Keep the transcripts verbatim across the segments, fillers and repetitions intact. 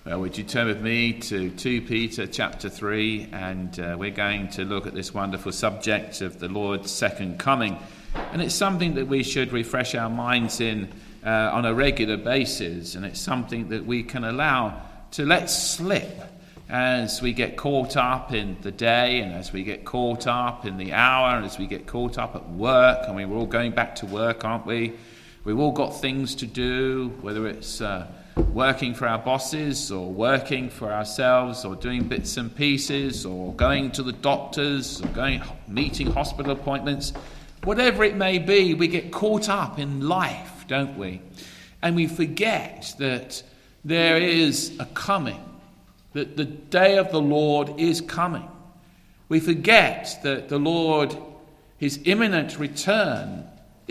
Well, would you turn with me to Second Peter chapter three, and uh, we're going to look at this wonderful subject of the Lord's second coming. And it's something that we should refresh our minds in uh, on a regular basis, and it's something that we can allow to let slip as we get caught up in the day, and as we get caught up in the hour, and as we get caught up at work. I mean, we're all going back to work, aren't we? We've all got things to do, whether it's uh, working for our bosses or working for ourselves or doing bits and pieces or going to the doctors or going meeting hospital appointments. Whatever it may be, we get caught up in life, don't we? And we forget that there is a coming, that the day of the Lord is coming. We forget that the Lord, his imminent return,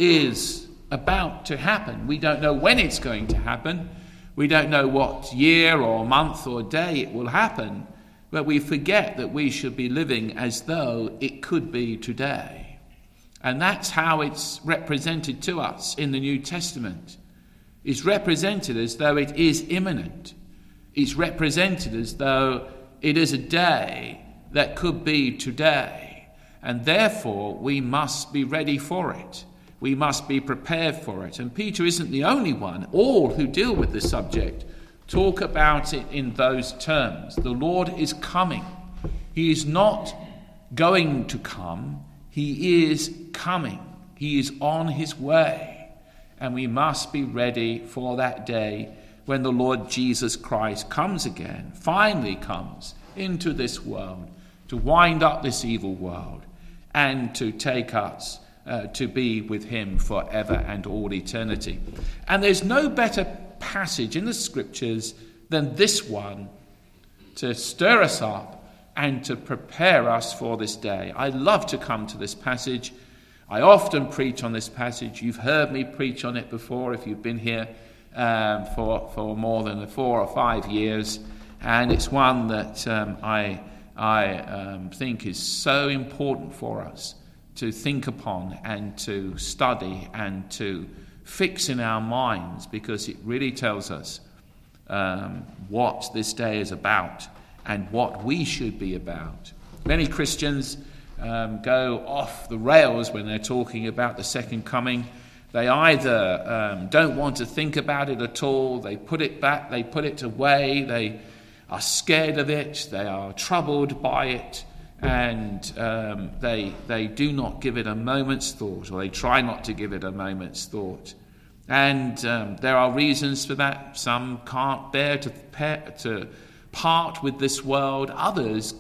is about to happen. We don't know when it's going to happen. We don't know what year or month or day it will happen, but we forget that we should be living as though it could be today. And that's how it's represented to us in the New Testament. It's represented as though it is imminent. It's represented as though it is a day that could be today. And therefore, we must be ready for it. We must be prepared for it. And Peter isn't the only one. All who deal with this subject talk about it in those terms. The Lord is coming. He is not going to come. He is coming. He is on his way. And we must be ready for that day when the Lord Jesus Christ comes again, finally comes into this world to wind up this evil world and to take us Uh, to be with him forever and all eternity. And there's no better passage in the scriptures than this one to stir us up and to prepare us for this day. I love to come to this passage. I often preach on this passage. You've heard me preach on it before if you've been here um, for, for more than four or five years. And it's one that um, I, I um, think is so important for us to think upon and to study and to fix in our minds, because it really tells us um, what this day is about and what we should be about. Many Christians um, go off the rails when they're talking about the second coming. They either um, don't want to think about it at all, they put it back, they put it away, they are scared of it, they are troubled by it, and um, they they do not give it a moment's thought, or they try not to give it a moment's thought. And um, there are reasons for that. Some can't bear to, pair, to part with this world. Others,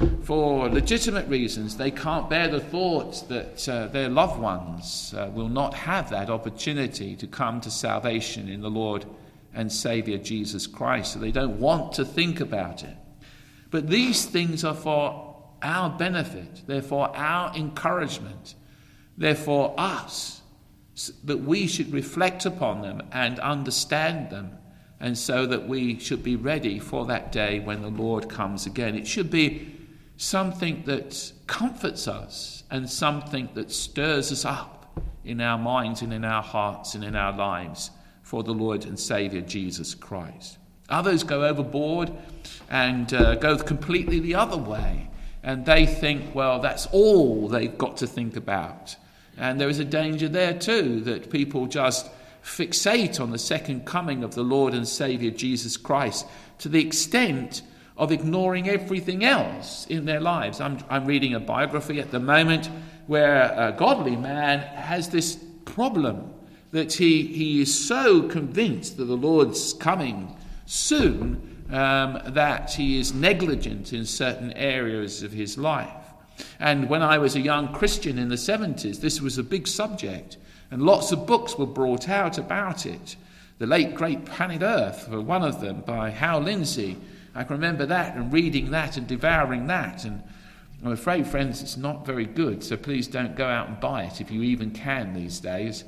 for legitimate reasons, they can't bear the thought that uh, their loved ones uh, will not have that opportunity to come to salvation in the Lord and Saviour Jesus Christ. So they don't want to think about it. But these things are for our benefit, therefore our encouragement, therefore us, that we should reflect upon them and understand them, and so that we should be ready for that day when the Lord comes again. It should be something that comforts us and something that stirs us up in our minds and in our hearts and in our lives for the Lord and Saviour Jesus Christ. Others go overboard and uh, go completely the other way. And they think, well, that's all they've got to think about. And there is a danger there too, that people just fixate on the second coming of the Lord and Saviour Jesus Christ to the extent of ignoring everything else in their lives. I'm, I'm reading a biography at the moment where a godly man has this problem that he, he is so convinced that the Lord's coming soon Um, that he is negligent in certain areas of his life. And when I was a young Christian in the seventies, this was a big subject, and lots of books were brought out about it. The Late Great Planet Earth, for one of them, by Hal Lindsey. I can remember that and reading that and devouring that. And I'm afraid, friends, it's not very good, so please don't go out and buy it if you even can these days.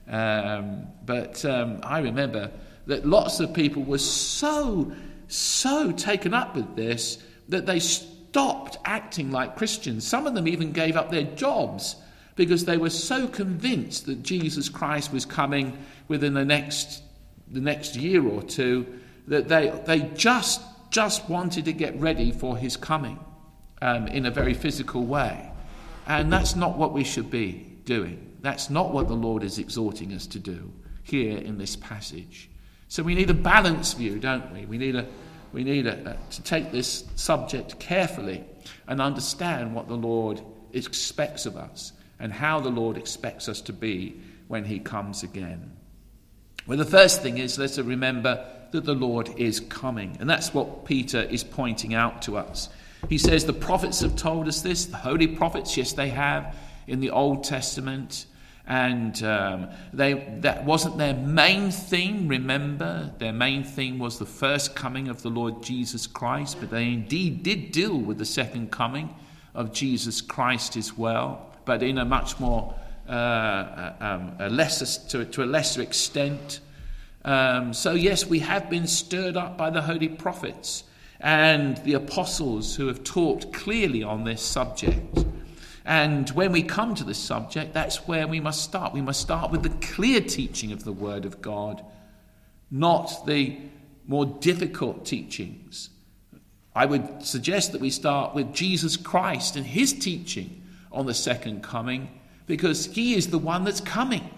Um, but um, I remember that lots of people were so so taken up with this that they stopped acting like Christians. Some of them even gave up their jobs because they were so convinced that Jesus Christ was coming within the next the next year or two that they they just just wanted to get ready for his coming um, in a very physical way. And that's not what we should be doing. That's not what the Lord is exhorting us to do here in this passage. So we need a balanced view, don't we? We need a we need a, a, to take this subject carefully and understand what the Lord expects of us and how the Lord expects us to be when he comes again. Well, the first thing is, let's remember that the Lord is coming. And that's what Peter is pointing out to us. He says the prophets have told us this, the holy prophets, yes, they have in the Old Testament. And um, they that wasn't their main theme, remember. Their main theme was the first coming of the Lord Jesus Christ. But they indeed did deal with the second coming of Jesus Christ as well. But in a much more, uh, um, a lesser, to, to a lesser extent. Um, so yes, we have been stirred up by the holy prophets and the apostles who have taught clearly on this subject. And when we come to this subject, that's where we must start. We must start with the clear teaching of the Word of God, not the more difficult teachings. I would suggest that we start with Jesus Christ and his teaching on the second coming, because he is the one that's coming.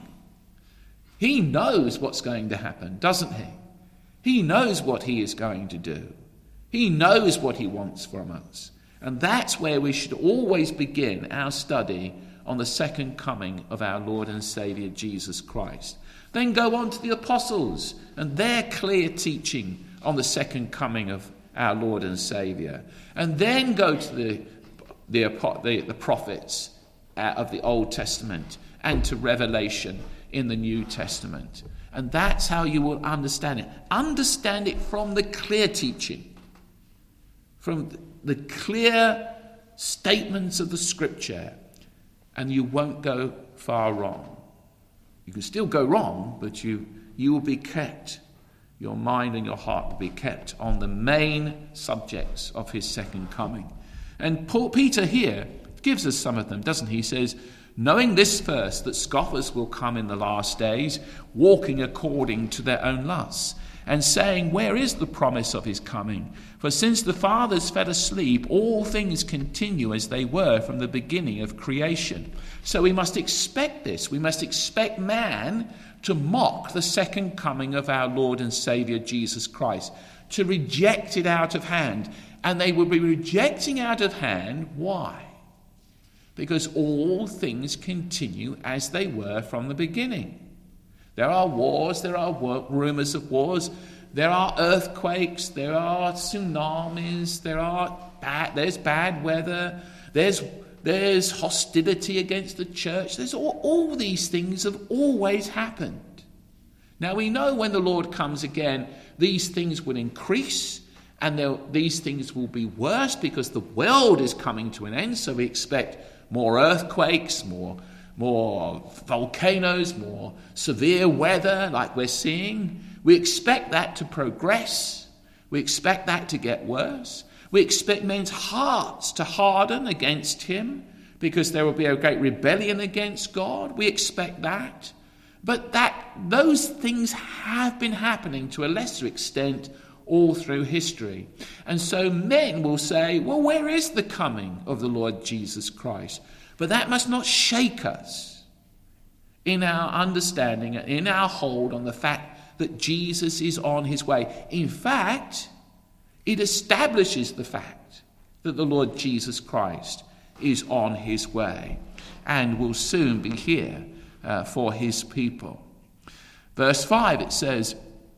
He knows what's going to happen, doesn't he? He knows what he is going to do. He knows what he wants from us. And that's where we should always begin our study on the second coming of our Lord and Saviour Jesus Christ. Then go on to the apostles and their clear teaching on the second coming of our Lord and Saviour. And then go to the, the, the, the prophets of the Old Testament and to Revelation in the New Testament. And that's how you will understand it. Understand it from the clear teaching, from the clear statements of the Scripture, and you won't go far wrong. You can still go wrong, but you, you will be kept, your mind and your heart will be kept on the main subjects of his second coming. And Paul, Peter here gives us some of them, doesn't he? He says, knowing this first, that scoffers will come in the last days, walking according to their own lusts, and saying, where is the promise of his coming? For since the fathers fell asleep, all things continue as they were from the beginning of creation. So we must expect this. We must expect man to mock the second coming of our Lord and Saviour Jesus Christ, to reject it out of hand. And they will be rejecting out of hand. Why? Because all things continue as they were from the beginning. There are wars, there are rumors of wars, there are earthquakes, there are tsunamis, there are bad, there's bad weather, there's there's hostility against the church. There's all, all these things have always happened. Now we know when the Lord comes again, these things will increase, and these things will be worse because the world is coming to an end. So we expect more earthquakes, more more volcanoes, more severe weather like we're seeing. We expect that to progress. We expect that to get worse. We expect men's hearts to harden against him because there will be a great rebellion against God. We expect that. But that those things have been happening to a lesser extent all through history. And so men will say, well, where is the coming of the Lord Jesus Christ? But that must not shake us in our understanding, in our hold on the fact that Jesus is on his way. In fact, it establishes the fact that the Lord Jesus Christ is on his way and will soon be here uh, for his people. Verse five, it says,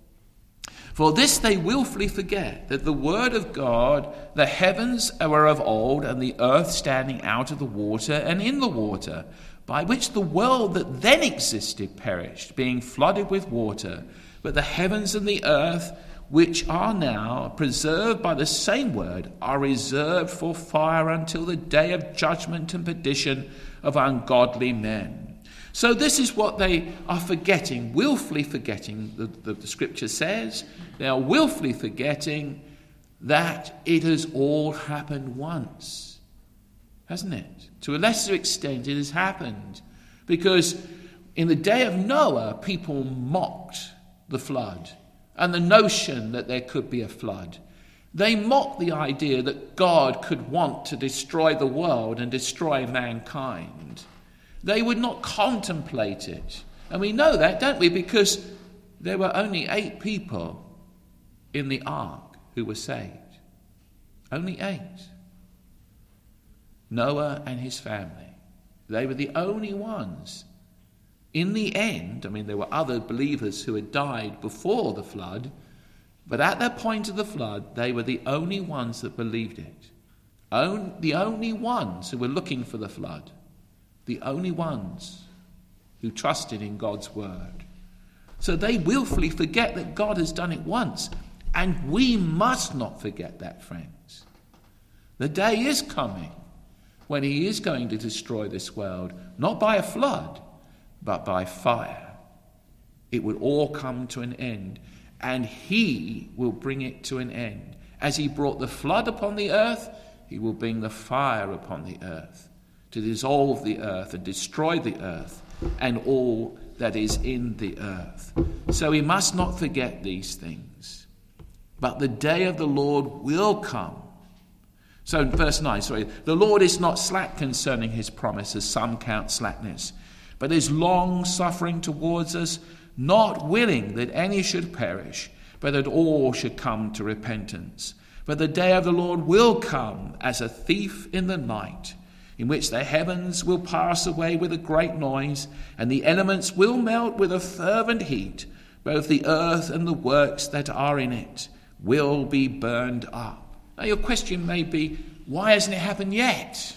for this they willfully forget, that the word of God, the heavens were of old, and the earth standing out of the water and in the water, by which the world that then existed perished, being flooded with water. But the heavens and the earth, which are now preserved by the same word, are reserved for fire until the day of judgment and perdition of ungodly men. So this is what they are forgetting, willfully forgetting, the, the, the scripture says. They are willfully forgetting that it has all happened once, hasn't it? To a lesser extent, it has happened. Because in the day of Noah, people mocked the flood. and the notion that there could be a flood. They mocked the idea that God could want to destroy the world and destroy mankind. They would not contemplate it. And we know that, don't we? Because there were only eight people in the ark who were saved. Only eight. Noah and his family. They were the only ones. In the end, I mean, there were other believers who had died before the flood, but at that point of the flood, they were the only ones that believed it. Own, the only ones who were looking for the flood. The only ones who trusted in God's word. So they willfully forget that God has done it once. And we must not forget that, friends. The day is coming when he is going to destroy this world, not by a flood, but by fire. It will all come to an end, and he will bring it to an end. As he brought the flood upon the earth, he will bring the fire upon the earth to dissolve the earth and destroy the earth and all that is in the earth. So we must not forget these things. But the day of the Lord will come. So in verse nine, sorry, the Lord is not slack concerning his promise, as some count slackness, but is long suffering towards us, not willing that any should perish, but that all should come to repentance. But the day of the Lord will come as a thief in the night, in which the heavens will pass away with a great noise, and the elements will melt with a fervent heat. Both the earth and the works that are in it will be burned up. Now your question may be, why hasn't it happened yet?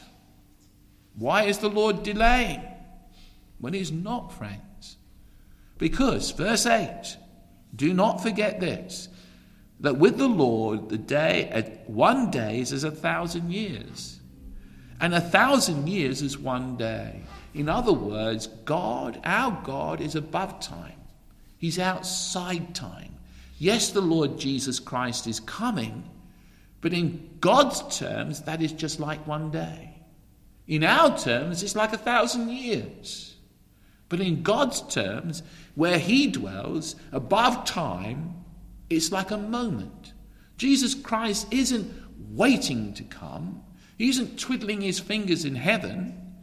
Why is the Lord delaying? Well, he's not, friends. Because, verse eight, do not forget this, that with the Lord, the day, one day is as a thousand years, and a thousand years is one day. In other words, God, our God, is above time. He's outside time. Yes, the Lord Jesus Christ is coming, but in God's terms, that is just like one day. In our terms, it's like a thousand years. But in God's terms, where he dwells, above time, it's like a moment. Jesus Christ isn't waiting to come. He isn't twiddling his fingers in heaven.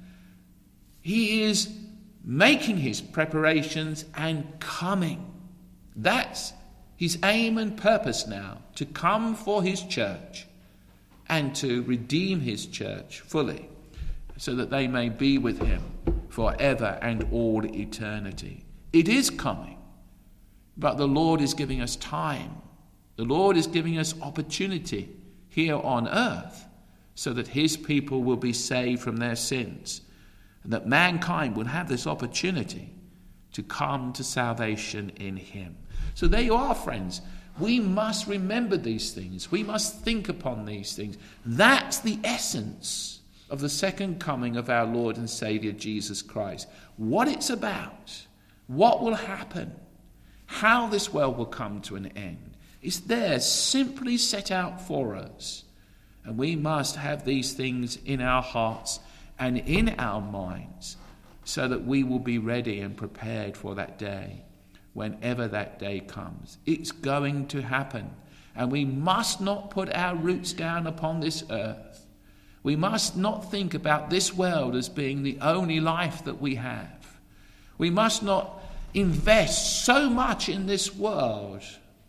He is making his preparations and coming. That's his aim and purpose now, to come for his church and to redeem his church fully, so that they may be with him forever and all eternity. It is coming, but the Lord is giving us time. The Lord is giving us opportunity here on earth so that his people will be saved from their sins, and that mankind will have this opportunity to come to salvation in him. So there you are, friends. We must remember these things. We must think upon these things. That's the essence of the second coming of our Lord and Saviour Jesus Christ. What it's about, what will happen, how this world will come to an end. It's there, simply set out for us. And we must have these things in our hearts and in our minds so that we will be ready and prepared for that day, whenever that day comes. It's going to happen. And we must not put our roots down upon this earth. We must not think about this world as being the only life that we have. We must not invest so much in this world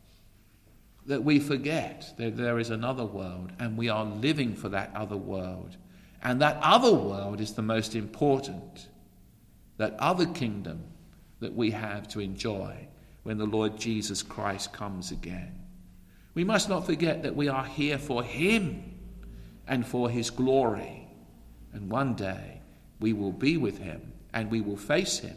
that we forget that there is another world and we are living for that other world. And that other world is the most important. That other kingdom that we have to enjoy when the Lord Jesus Christ comes again. We must not forget that we are here for him and for his glory. And one day we will be with him and we will face him,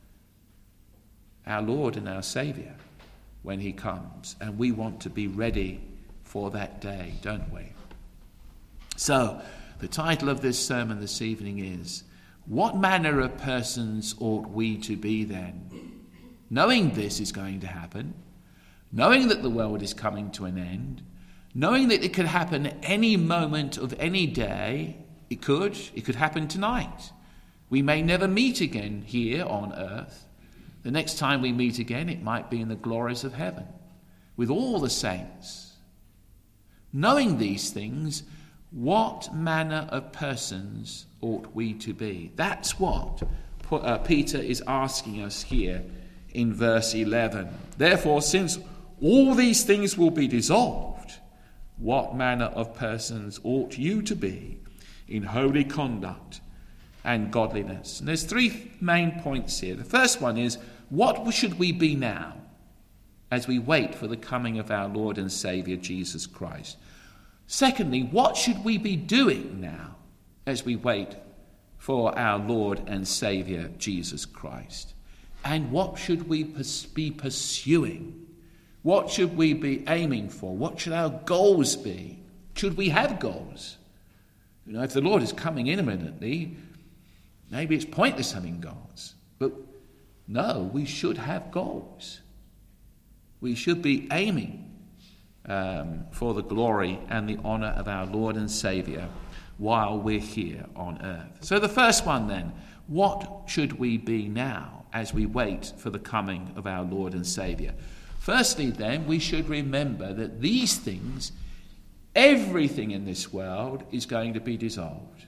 our Lord and our Saviour, when he comes. And we want to be ready for that day, don't we? So, the title of this sermon this evening is, What Manner of Persons Ought We to Be Then? Knowing this is going to happen, knowing that the world is coming to an end, knowing that it could happen any moment of any day, it could, it could happen tonight. We may never meet again here on earth. The next time we meet again, it might be in the glories of heaven. with all the saints. Knowing these things, what manner of persons ought we to be? That's what Peter is asking us here in verse eleven. Therefore, since all these things will be dissolved, what manner of persons ought you to be in holy conduct and godliness? And there's three main points here. The first one is, what should we be now as we wait for the coming of our Lord and Saviour Jesus Christ? Secondly, what should we be doing now as we wait for our Lord and Saviour Jesus Christ? And what should we be pursuing? What should we be aiming for? What should our goals be? Should we have goals? You know, if the Lord is coming imminently, maybe it's pointless having goals. But no, we should have goals. We should be aiming um, for the glory and the honour of our Lord and Saviour while we're here on earth. So the first one then, what should we be now as we wait for the coming of our Lord and Saviour? Firstly then, we should remember that these things, everything in this world is going to be dissolved.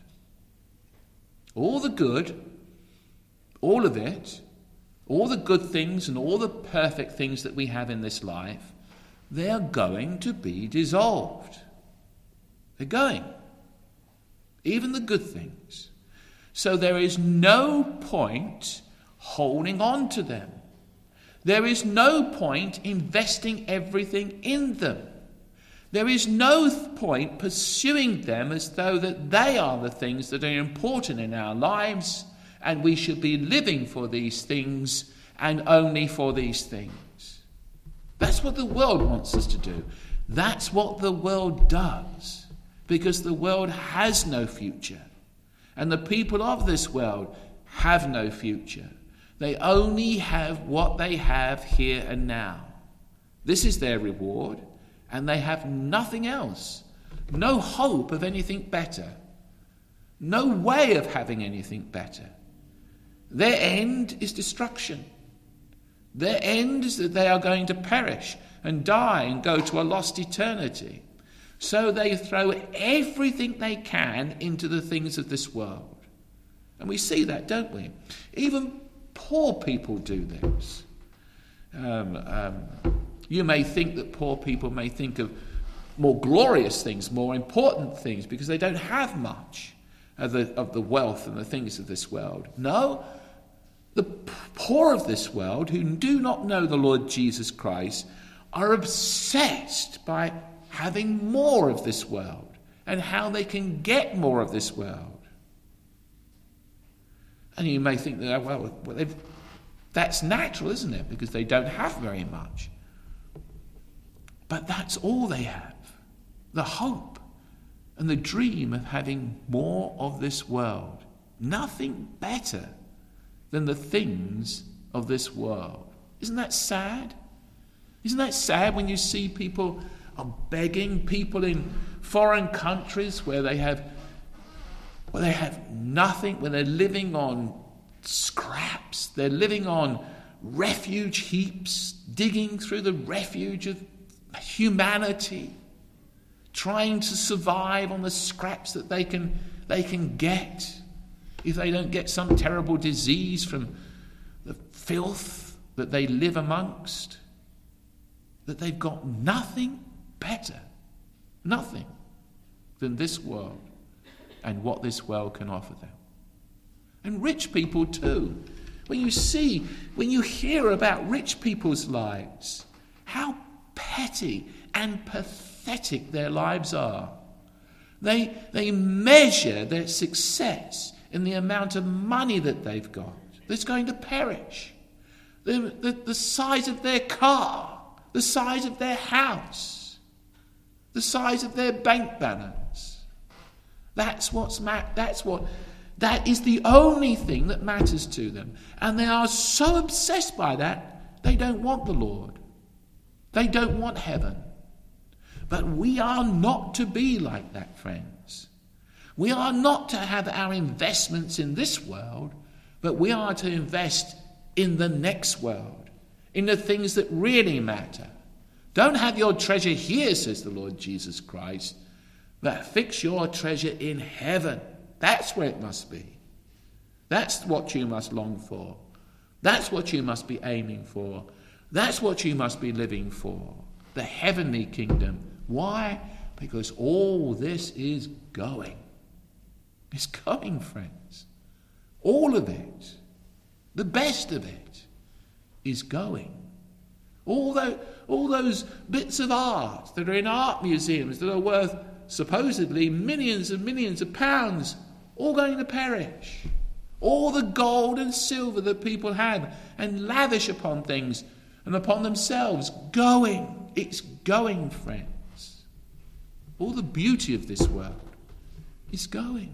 All the good, all of it, all the good things and all the perfect things that we have in this life, they are going to be dissolved. They're going. Even the good things. So there is no point holding on to them. There is no point investing everything in them. There is no point pursuing them as though that they are the things that are important in our lives, and we should be living for these things and only for these things. That's what the world wants us to do. That's what the world does, because the world has no future, and the people of this world have no future. They only have what they have here and now. This is their reward, and they have nothing else. No hope of anything better. No way of having anything better. Their end is destruction. Their end is that they are going to perish and die and go to a lost eternity. So they throw everything they can into the things of this world. And we see that, don't we? Even poor people do this. Um, um, you may think that poor people may think of more glorious things, more important things, because they don't have much of the, of the wealth and the things of this world. No, the poor of this world who do not know the Lord Jesus Christ are obsessed by having more of this world and how they can get more of this world. And you may think that, well, well that's natural, isn't it? Because they don't have very much. But that's all they have. The hope and the dream of having more of this world. Nothing better than the things of this world. Isn't that sad? Isn't that sad when you see people are begging, people in foreign countries where they have where they have nothing, where they're living on scraps, they're living on refuge heaps, digging through the refuge of humanity, trying to survive on the scraps that they can they can get, if they don't get some terrible disease from the filth that they live amongst, that they've got nothing better, nothing than this world and what this world can offer them. And rich people too. When you see, when you hear about rich people's lives, how petty and pathetic their lives are. They, they measure their success in the amount of money that they've got that's going to perish. The, the, the size of their car, the size of their house, the size of their bank balance. That's what's ma- that's what that is the only thing that matters to them. And they are so obsessed by that, they don't want the Lord. They don't want heaven. But we are not to be like that, friends. We are not to have our investments in this world, but we are to invest in the next world, in the things that really matter, Don't have your treasure here, says the Lord Jesus Christ, but fix your treasure in heaven. That's where it must be. That's what you must long for. That's what you must be aiming for. That's what you must be living for. The heavenly kingdom. Why? Because all this is going. It's going, friends. All of it, the best of it, is going. All, the, all those bits of art that are in art museums that are worth supposedly millions and millions of pounds, all going to perish. All the gold and silver that people had and lavish upon things and upon themselves, going. It's going, friends. All the beauty of this world is going.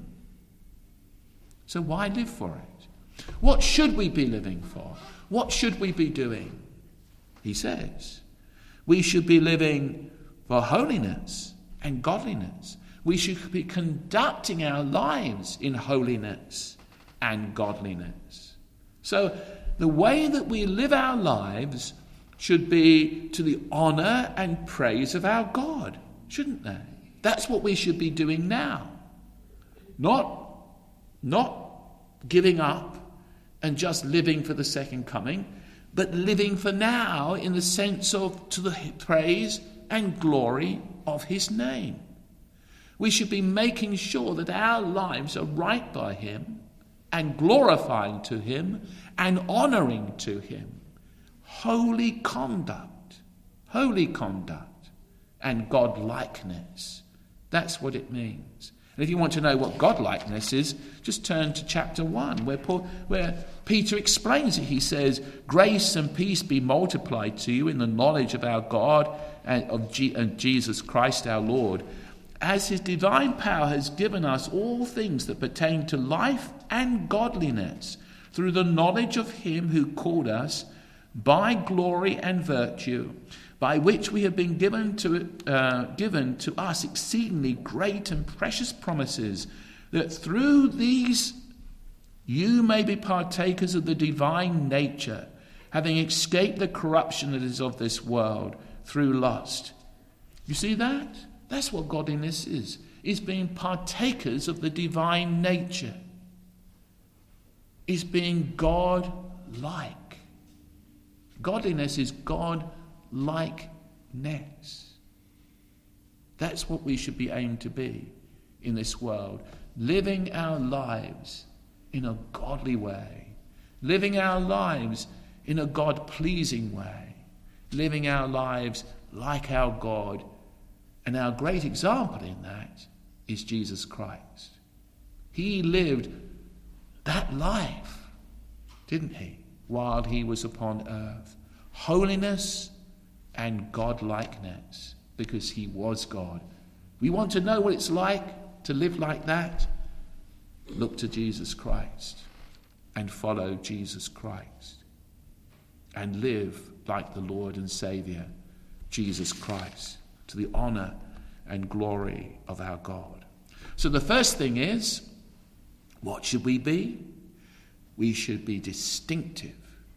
So why live for it? What should we be living for? What should we be doing? He says, we should be living for holiness and godliness. We should be conducting our lives in holiness and godliness. So the way that we live our lives should be to the honour and praise of our God, shouldn't they? That's what we should be doing now. Not, not giving up and just living for the second coming, but living for now in the sense of to the praise and glory of his name. We should be making sure that our lives are right by him and glorifying to him and honouring to him. Holy conduct, holy conduct and God-likeness. That's what it means. And if you want to know what God-likeness is, just turn to chapter one, where Paul, where Peter explains it. He says, grace and peace be multiplied to you in the knowledge of our God and of G- and Jesus Christ our Lord, as his divine power has given us all things that pertain to life and godliness, through the knowledge of him who called us by glory and virtue, by which we have been given to uh, given to us exceedingly great and precious promises, that through these you may be partakers of the divine nature, having escaped the corruption that is of this world through lust. You see that? That's what godliness is, is being partakers of the divine nature, is being God-like. Godliness is God-likeness. That's what we should be aimed to be in this world, living our lives in a godly way, living our lives in a God-pleasing way, living our lives like our God. And our great example in that is Jesus Christ. He lived that life, didn't he, while he was upon earth? Holiness and God-likeness, because he was God. We want to know what it's like to live like that? Look to Jesus Christ and follow Jesus Christ and live like the Lord and Saviour, Jesus Christ, to the honour and glory of our God. So the first thing is, what should we be? We should be distinctive.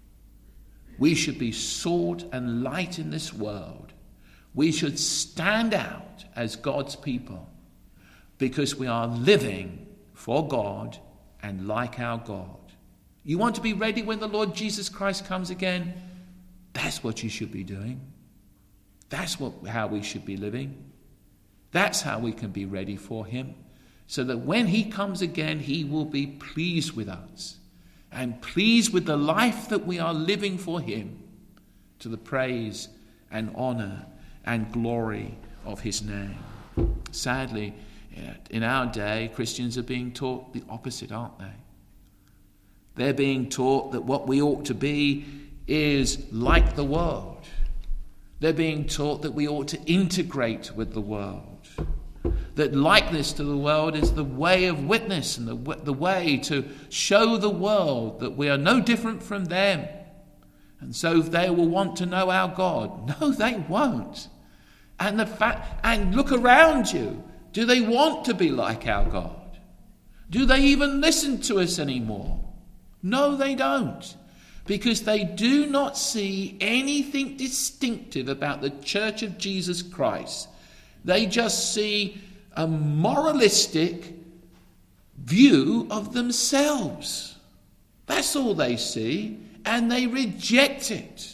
We should be salt and light in this world. We should stand out as God's people because we are living for God and like our God. You want to be ready when the Lord Jesus Christ comes again? That's what you should be doing. That's what, how we should be living. That's how we can be ready for him, so that when he comes again, he will be pleased with us and pleased with the life that we are living for him, to the praise and honour and glory of his name. Sadly, in our day, Christians are being taught the opposite, aren't they? They're being taught that what we ought to be is like the world. They're being taught that we ought to integrate with the world. That likeness to the world is the way of witness and the, the way to show the world that we are no different from them. And so they will want to know our God. No, they won't. And the fact, and look around you. Do they want to be like our God? Do they even listen to us anymore? No, they don't. because they do not see anything distinctive about the Church of Jesus Christ. They just see a moralistic view of themselves. That's all they see, and they reject it.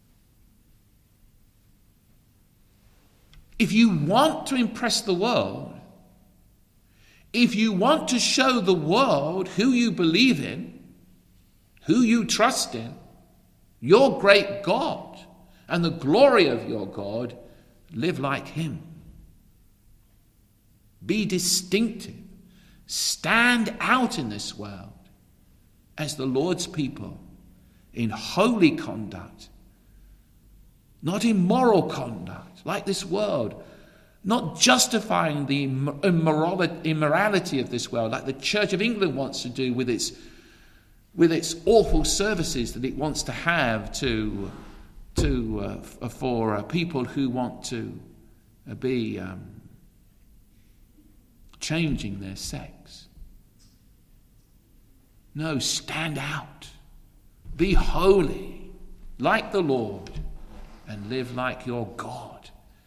If you want to impress the world, if you want to show the world who you believe in, who you trust in, your great God, and the glory of your God, live like him. Be distinctive. Stand out in this world as the Lord's people in holy conduct, not immoral conduct like this world, not justifying the immorality of this world like the Church of England wants to do with its with its awful services that it wants to have to to uh, for uh, people who want to uh, be um, changing their sex. No, stand out. Be holy like the Lord and live like your God.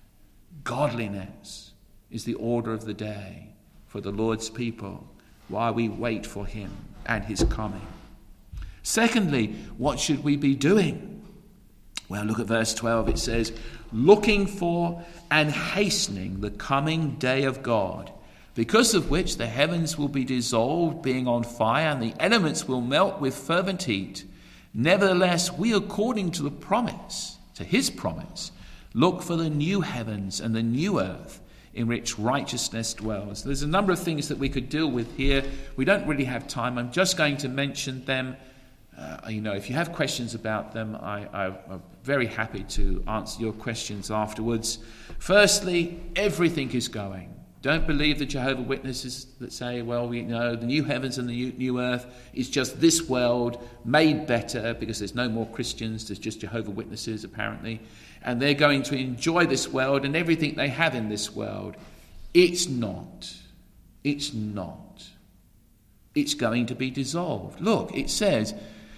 Godliness is the order of the day for the Lord's people while we wait for him and his coming. Secondly, what should we be doing? Well, look at verse twelve. It says, looking for and hastening the coming day of God, because of which the heavens will be dissolved, being on fire, and the elements will melt with fervent heat. Nevertheless, we, according to the promise, to his promise, look for the new heavens and the new earth in which righteousness dwells. There's a number of things that we could deal with here. We don't really have time. I'm just going to mention them. Uh, you know, if you have questions about them, I, I, I'm very happy to answer your questions afterwards. Firstly, everything is going. Don't believe the Jehovah's Witnesses that say, well, we know the new heavens and the new, new earth is just this world made better because there's no more Christians, there's just Jehovah's Witnesses apparently, and they're going to enjoy this world and everything they have in this world. It's not. It's not. It's going to be dissolved. Look, it says,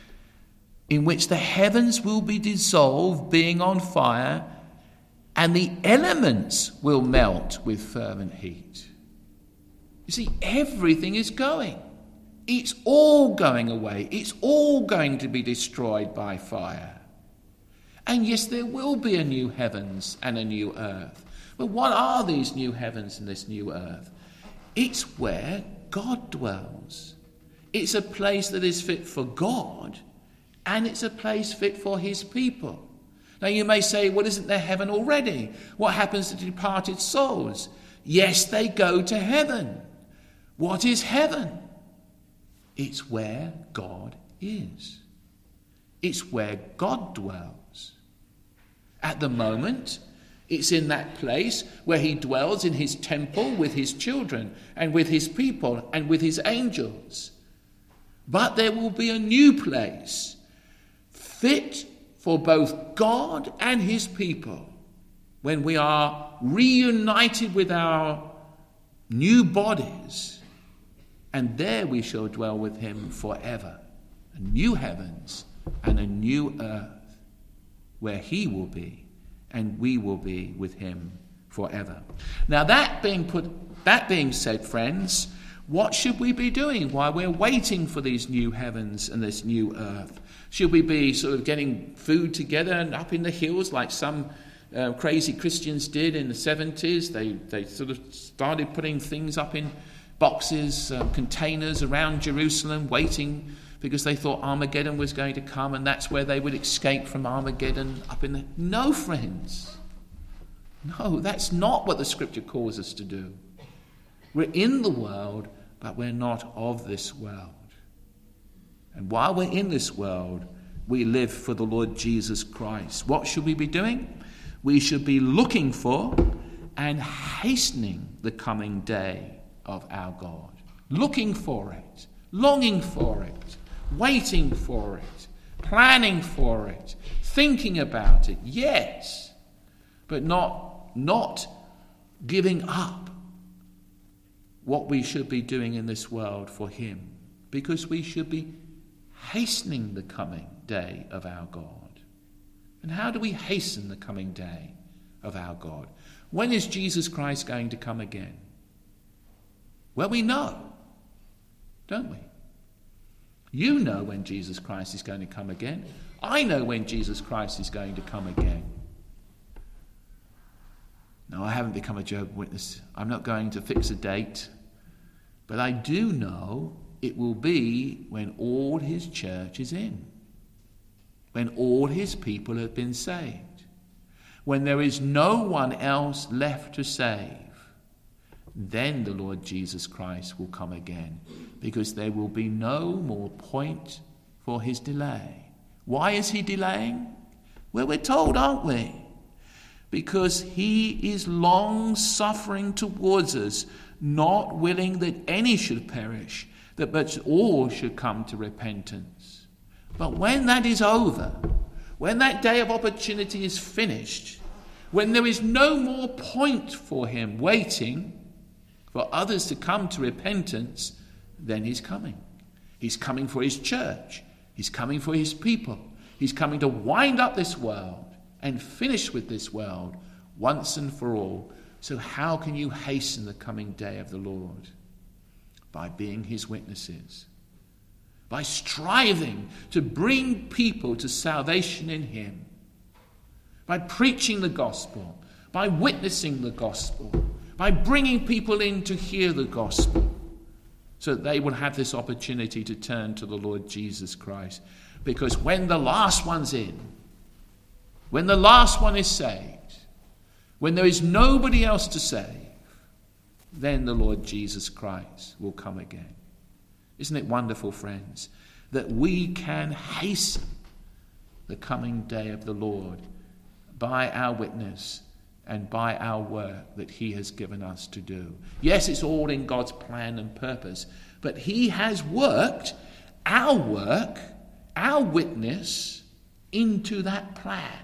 in which the heavens will be dissolved, being on fire, and the elements will melt with fervent heat. You see, everything is going. It's all going away. It's all going to be destroyed by fire. And yes, there will be a new heavens and a new earth. But what are these new heavens and this new earth? It's where God dwells. It's a place that is fit for God, and it's a place fit for his people. Now you may say, well, isn't there heaven already? What happens to departed souls? Yes, they go to heaven. What is heaven? It's where God is. It's where God dwells. At the moment, it's in that place where he dwells in his temple with his children and with his people and with his angels. But there will be a new place fit for both God and his people when we are reunited with our new bodies, and there we shall dwell with him forever. A new heavens and a new earth where he will be and we will be with him forever. Now that being put, that being said, friends, what should we be doing while we're waiting for these new heavens and this new earth? Should we be sort of getting food together and up in the hills like some uh, crazy Christians did in the seventies? They they sort of started putting things up in boxes, uh, containers around Jerusalem, waiting because they thought Armageddon was going to come, and that's where they would escape from Armageddon up in the... No, friends. No, that's not what the Scripture calls us to do. We're in the world, but we're not of this world. And while we're in this world, we live for the Lord Jesus Christ. What should we be doing? We should be looking for and hastening the coming day of our God. Looking for it, longing for it, waiting for it, planning for it, thinking about it, yes, but not, not giving up what we should be doing in this world for him, because we should be hastening the coming day of our God. And how do we hasten the coming day of our God? When is Jesus Christ going to come again? Well, we know, don't we? You know when Jesus Christ is going to come again. I know when Jesus Christ is going to come again. No, I haven't become a Jehovah's Witness. I'm not going to fix a date. But I do know it will be when all his church is in. When all his people have been saved. When there is no one else left to save. Then the Lord Jesus Christ will come again. Because there will be no more point for his delay. Why is he delaying? Well, we're told, aren't we? Because he is long suffering towards us, not willing that any should perish, that but all should come to repentance. But when that is over, when that day of opportunity is finished, when there is no more point for him waiting for others to come to repentance, then he's coming. He's coming for his church. He's coming for his people. He's coming to wind up this world and finish with this world once and for all. So how can you hasten the coming day of the Lord? By being his witnesses. By striving to bring people to salvation in him. By preaching the gospel. By witnessing the gospel. By bringing people in to hear the gospel. So that they will have this opportunity to turn to the Lord Jesus Christ. Because when the last one's in, when the last one is saved, when there is nobody else to save, then the Lord Jesus Christ will come again. Isn't it wonderful, friends, that we can hasten the coming day of the Lord by our witness and by our work that he has given us to do. Yes, it's all in God's plan and purpose, but he has worked our work, our witness, into that plan.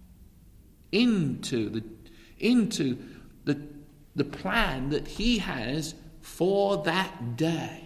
Into the into the, the plan that he has for that day.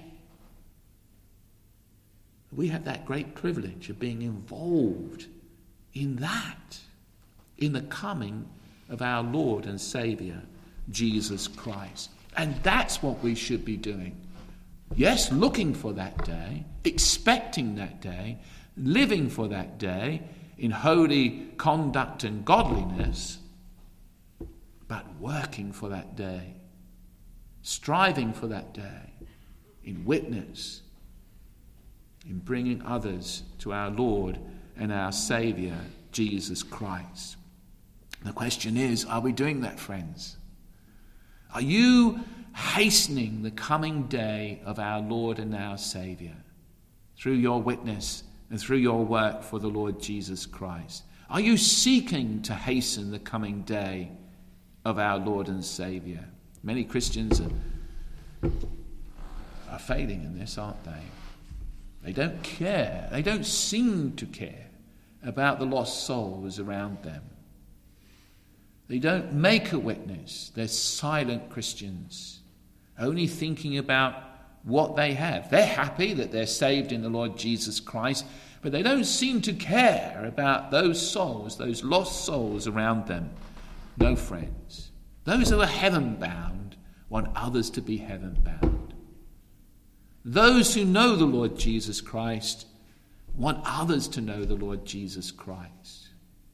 We have that great privilege of being involved in that, in the coming of our Lord and Saviour, Jesus Christ. And that's what we should be doing. Yes, looking for that day, expecting that day, living for that day, in holy conduct and godliness, but working for that day, striving for that day, in witness, in bringing others to our Lord and our Saviour, Jesus Christ. The question is, are we doing that, friends? Are you hastening the coming day of our Lord and our Saviour through your witness and through your work for the Lord Jesus Christ? Are you seeking to hasten the coming day of our Lord and Saviour? Many Christians are, are failing in this, aren't they? They don't care. They don't seem to care about the lost souls around them. They don't make a witness. They're silent Christians, only thinking about what they have. They're happy that they're saved in the Lord Jesus Christ, but they don't seem to care about those souls, those lost souls around them. No, friends. Those who are heaven-bound want others to be heaven-bound. Those who know the Lord Jesus Christ want others to know the Lord Jesus Christ.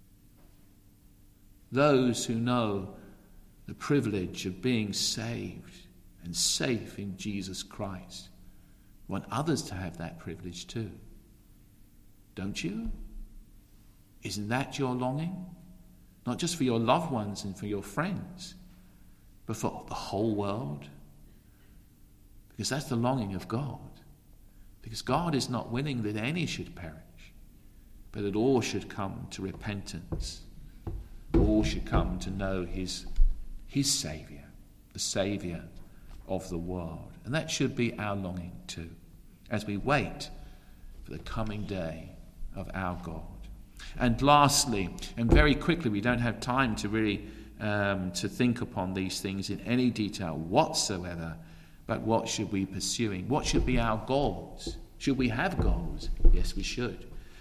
Those who know the privilege of being saved and safe in Jesus Christ want others to have that privilege too. Don't you? Isn't that your longing? Not just for your loved ones and for your friends, but for the whole world? Because that's the longing of God. Because God is not willing that any should perish, but that all should come to repentance. All should come to know his, his Saviour, the Saviour of the world. And that should be our longing too, as we wait for the coming day of our God. And lastly, and very quickly, we don't have time to really um, to think upon these things in any detail whatsoever, but what should we be pursuing? What should be our goals? Should we have goals? Yes, we should.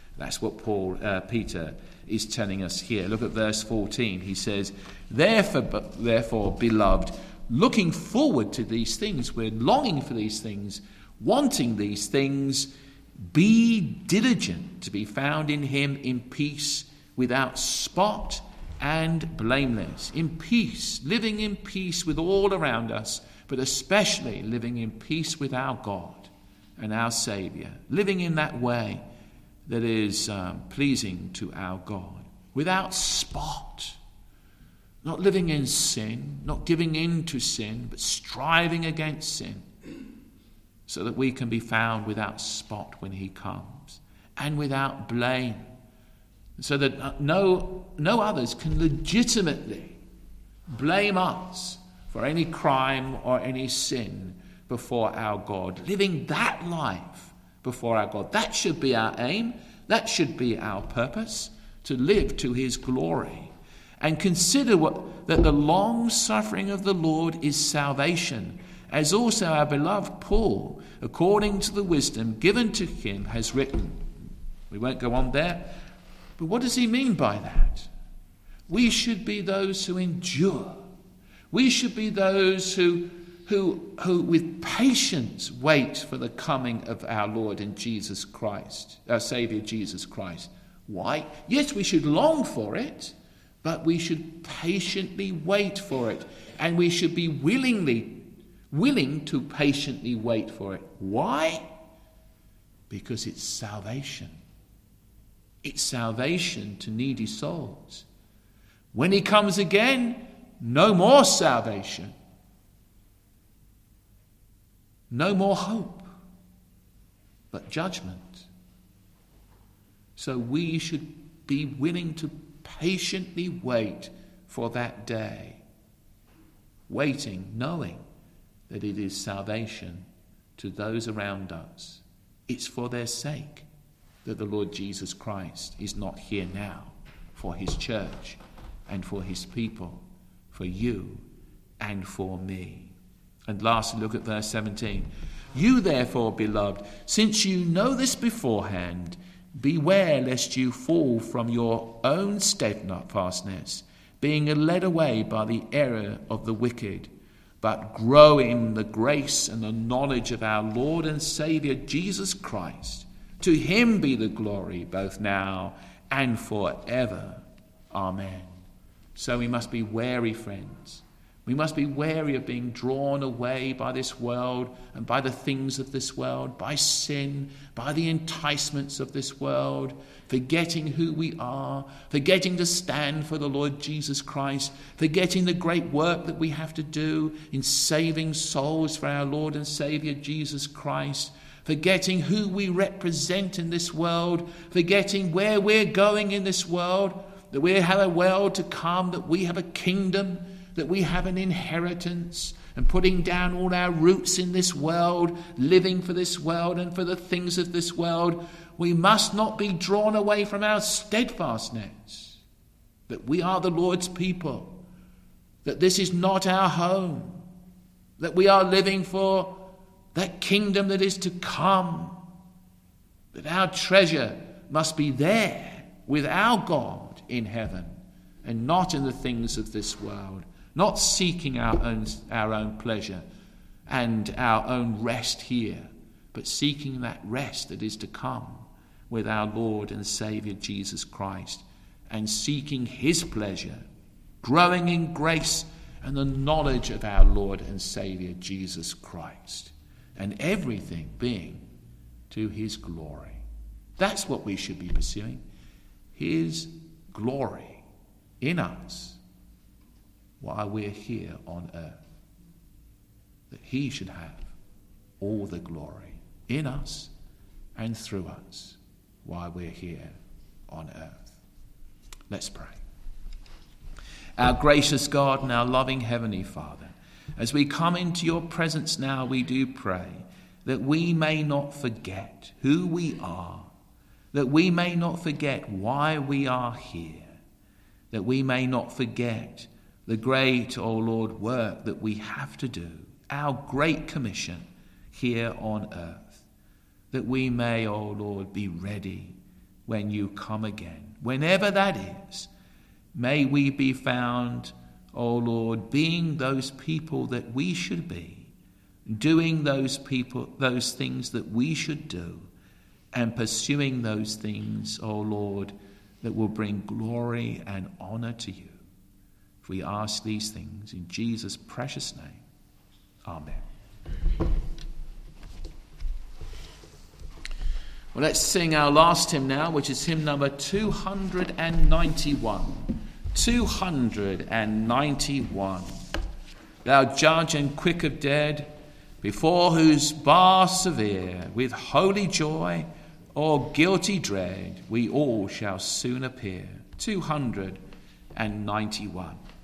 That's what Paul, uh, Peter is telling us here. Look at verse fourteen. He says, therefore, therefore, beloved, looking forward to these things, we're longing for these things, wanting these things, be diligent to be found in him in peace, without spot and blameless. In peace, living in peace with all around us, but especially living in peace with our God and our Saviour. Living in that way that is um, pleasing to our God. Without spot. Not living in sin, not giving in to sin, but striving against sin, so that we can be found without spot when he comes, and without blame, so that no, no others can legitimately blame us for any crime or any sin before our God. Living that life before our God. That should be our aim. That should be our purpose, to live to his glory. And consider what, that the long suffering of the Lord is salvation, as also our beloved Paul, according to the wisdom given to him, has written. We won't go on there, but what does he mean by that? We should be those who endure. We should be those who, who, who with patience wait for the coming of our Lord and Jesus Christ, our Saviour Jesus Christ. Why? Yes, we should long for it, but we should patiently wait for it, and we should be willingly willing to patiently wait for it. Why? Because it's salvation. It's salvation to needy souls. When he comes again, no more salvation. No more hope, but judgment. So we should be willing to patiently wait for that day. Waiting, knowing that it is salvation to those around us. It's for their sake that the Lord Jesus Christ is not here now, for his church and for his people, for you and for me. And lastly, look at verse seventeen. You therefore, beloved, since you know this beforehand, beware lest you fall from your own steadfastness, being led away by the error of the wicked, but grow in the grace and the knowledge of our Lord and Saviour Jesus Christ. To him be the glory both now and forever. Amen. So we must be wary, friends. We must be wary of being drawn away by this world and by the things of this world, by sin, by the enticements of this world, forgetting who we are, forgetting to stand for the Lord Jesus Christ, forgetting the great work that we have to do in saving souls for our Lord and Saviour Jesus Christ, forgetting who we represent in this world, forgetting where we're going in this world, that we have a world to come, that we have a kingdom, that we have an inheritance, and putting down all our roots in this world, living for this world and for the things of this world. We must not be drawn away from our steadfastness, that we are the Lord's people, that this is not our home, that we are living for that kingdom that is to come, that our treasure must be there with our God in heaven and not in the things of this world, not seeking our own, our own pleasure and our own rest here, but seeking that rest that is to come with our Lord and Saviour Jesus Christ, and seeking his pleasure, growing in grace and the knowledge of our Lord and Saviour Jesus Christ, and everything being to his glory. That's what we should be pursuing, his glory in us while we're here on earth, that he should have all the glory in us and through us while we're here on earth. Let's pray. Our gracious God and our loving Heavenly Father, as we come into your presence now, we do pray that we may not forget who we are, that we may not forget why we are here, that we may not forget the great, O Lord, work that we have to do, our great commission here on earth, that we may, O Lord, be ready when you come again. Whenever that is, may we be found, O Lord, being those people that we should be, doing those people, those things that we should do, and pursuing those things, O Lord, that will bring glory and honor to you. We ask these things in Jesus' precious name. Amen. Well, let's sing our last hymn now, which is hymn number two hundred ninety-one. two hundred ninety-one. Thou judge and quick of dead, before whose bar severe, with holy joy or guilty dread, we all shall soon appear. two hundred ninety-one.